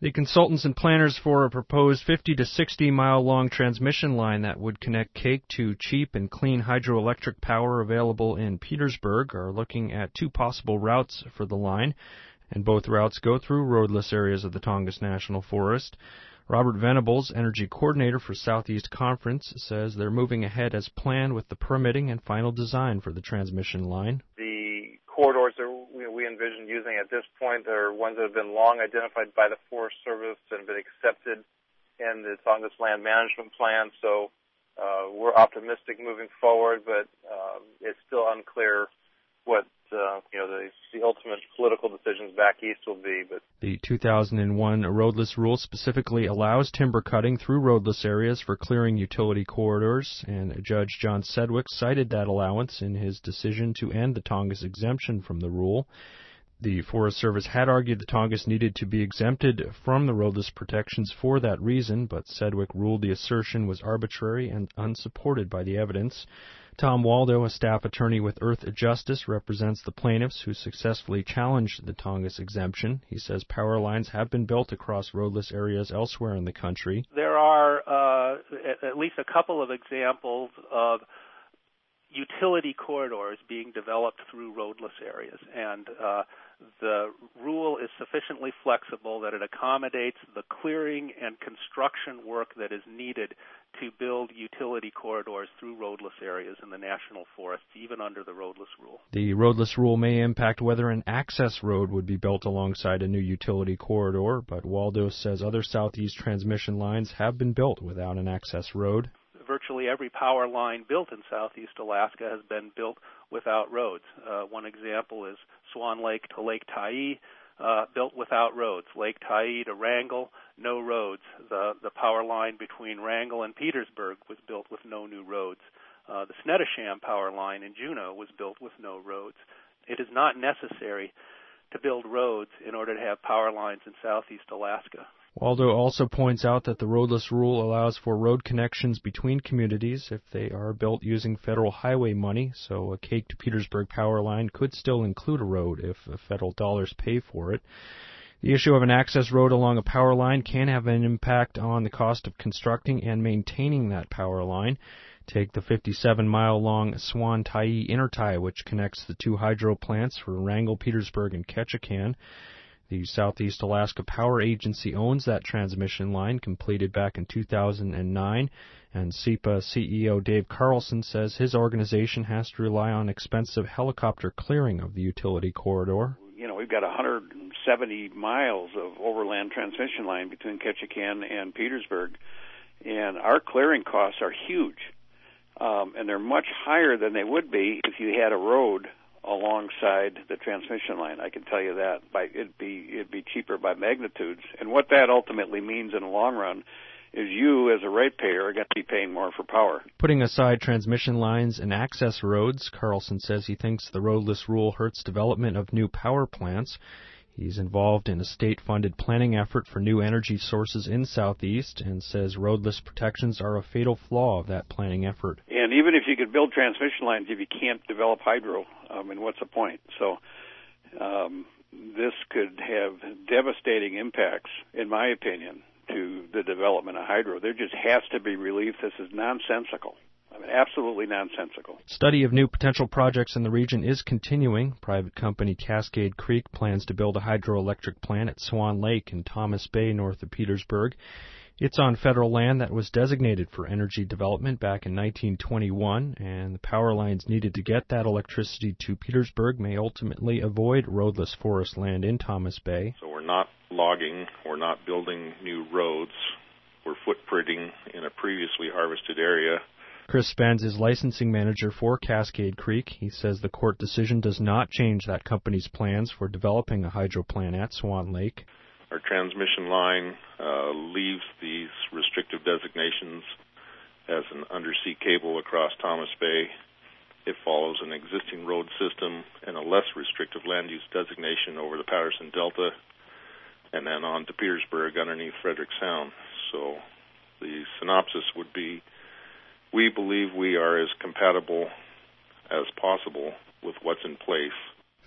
The consultants and planners for a proposed 50 to 60-mile-long transmission line that would connect Cake to cheap and clean hydroelectric power available in Petersburg are looking at two possible routes for the line, and both routes go through roadless areas of the Tongass National Forest. Robert Venables, energy coordinator for Southeast Conference, says they're moving ahead as planned with the permitting and final design for the transmission line. The corridors that we envision using at this point are ones that have been long identified by the Forest Service and been accepted in the Tongass Land Management Plan. So we're optimistic moving forward, but it's still unclear what the ultimate political decisions back east will be. But the 2001 roadless rule specifically allows timber cutting through roadless areas for clearing utility corridors, and Judge John Sedgwick cited that allowance in his decision to end the Tongass exemption from the rule. The Forest Service had argued the Tongass needed to be exempted from the roadless protections for that reason, but Sedgwick ruled the assertion was arbitrary and unsupported by the evidence. Tom Waldo, a staff attorney with Earth Justice, represents the plaintiffs who successfully challenged the Tongass exemption. He says power lines have been built across roadless areas elsewhere in the country. There are at least a couple of examples of utility corridors being developed through roadless areas, and the rule is sufficiently flexible that it accommodates the clearing and construction work that is needed to build utility corridors through roadless areas in the national forests, even under the roadless rule. The roadless rule may impact whether an access road would be built alongside a new utility corridor, but Waldo says other southeast transmission lines have been built without an access road. Virtually every power line built in southeast Alaska has been built without roads. One example is Swan Lake to Lake Tyee, built without roads. Lake Tyee to Wrangell, no roads. The power line between Wrangell and Petersburg was built with no new roads. The Snettisham power line in Juneau was built with no roads. It is not necessary to build roads in order to have power lines in southeast Alaska. Waldo also points out that the roadless rule allows for road connections between communities if they are built using federal highway money, so a Cake to Petersburg power line could still include a road if federal dollars pay for it. The issue of an access road along a power line can have an impact on the cost of constructing and maintaining that power line. Take the 57-mile-long Swan Tyee intertie, which connects the two hydro plants for Wrangell, Petersburg, and Ketchikan. The Southeast Alaska Power Agency owns that transmission line, completed back in 2009, and SEPA CEO Dave Carlson says his organization has to rely on expensive helicopter clearing of the utility corridor. You know, we've got 170 miles of overland transmission line between Ketchikan and Petersburg, and our clearing costs are huge, and they're much higher than they would be if you had a road alongside the transmission line. I can tell you that. It'd be cheaper by magnitudes. And what that ultimately means in the long run is you, as a ratepayer, are going to be paying more for power. Putting aside transmission lines and access roads, Carlson says he thinks the roadless rule hurts development of new power plants. He's involved in a state-funded planning effort for new energy sources in Southeast and says roadless protections are a fatal flaw of that planning effort. And even if you could build transmission lines, if you can't develop hydro, what's the point? So this could have devastating impacts, in my opinion, to the development of hydro. There just has to be relief. This is nonsensical. Absolutely nonsensical. Study of new potential projects in the region is continuing. Private company Cascade Creek plans to build a hydroelectric plant at Swan Lake in Thomas Bay, north of Petersburg. It's on federal land that was designated for energy development back in 1921, and the power lines needed to get that electricity to Petersburg may ultimately avoid roadless forest land in Thomas Bay. So we're not logging, we're not building new roads, we're footprinting in a previously harvested area. Chris Spence is licensing manager for Cascade Creek. He says the court decision does not change that company's plans for developing a hydro plant at Swan Lake. Our transmission line leaves these restrictive designations as an undersea cable across Thomas Bay. It follows an existing road system and a less restrictive land use designation over the Patterson Delta and then on to Petersburg underneath Frederick Sound. So the synopsis would be, we believe we are as compatible as possible with what's in place.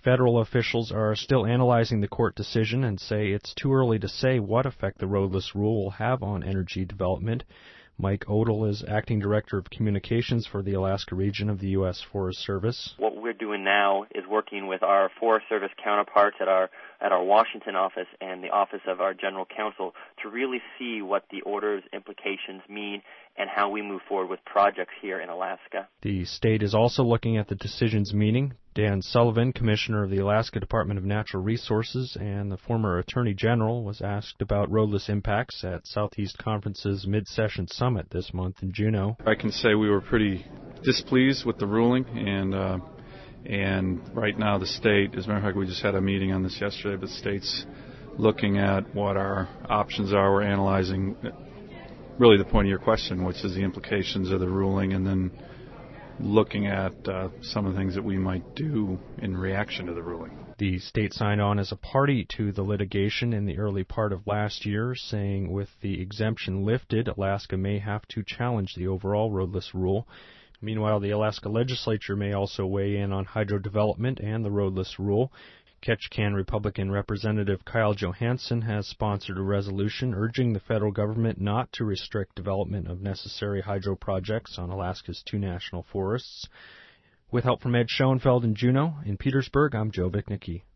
federal officials are still analyzing the court decision and say it's too early to say what effect the roadless rule will have on energy development. Mike Odle is Acting Director of Communications for the Alaska region of the U.S. Forest Service. What we're doing now is working with our Forest Service counterparts at our Washington office and the office of our General Counsel to really see what the order's implications mean and how we move forward with projects here in Alaska. The state is also looking at the decision's meaning. Dan Sullivan, Commissioner of the Alaska Department of Natural Resources and the former Attorney General, was asked about roadless impacts at Southeast Conference's mid-session summit this month in Juneau. I can say we were pretty displeased with the ruling, and right now the state, as a matter of fact, we just had a meeting on this yesterday, but the state's looking at what our options are. We're analyzing really the point of your question, which is the implications of the ruling, and then looking at some of the things that we might do in reaction to the ruling. The state signed on as a party to the litigation in the early part of last year, saying with the exemption lifted, Alaska may have to challenge the overall roadless rule. Meanwhile, the Alaska legislature may also weigh in on hydro development and the roadless rule. Ketchikan Republican Representative Kyle Johansson has sponsored a resolution urging the federal government not to restrict development of necessary hydro projects on Alaska's 2 national forests. With help from Ed Schoenfeld in Juneau, in Petersburg, I'm Joe Vichnicki.